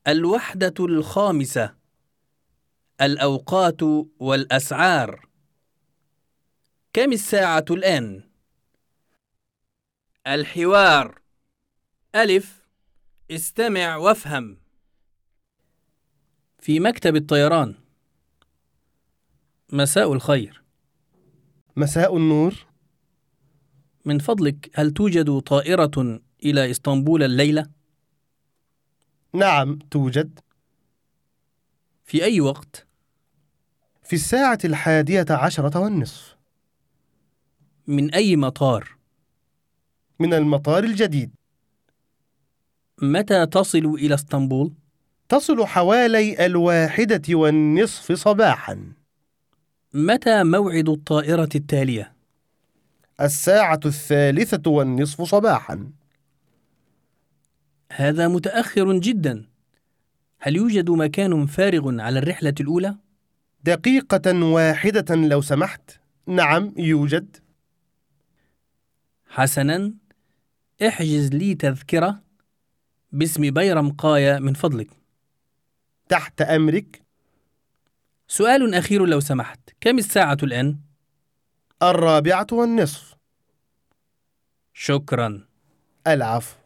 الوحدة الخامسة: الأوقات والأسعار. كم الساعة الآن؟ الحوار: ألف: استمع وافهم. في مكتب الطيران: مساء الخير. مساء النور. من فضلك، هل توجد طائرة إلى إسطنبول الليلة؟ نعم توجد. في أي وقت؟ في 11:10. من أي مطار؟ من المطار الجديد. متى تصل إلى اسطنبول؟ تصل حوالي 1:30 صباحا. متى موعد الطائرة التالية؟ 1:30 صباحا. هذا متأخر جدا. هل يوجد مكان فارغ على الرحلة الأولى؟ دقيقة واحدة لو سمحت. نعم يوجد. حسنا، احجز لي تذكرة باسم بيرم قاية من فضلك. تحت أمرك. سؤال أخير لو سمحت، كم الساعة الآن؟ 1:15. شكرا. العفو.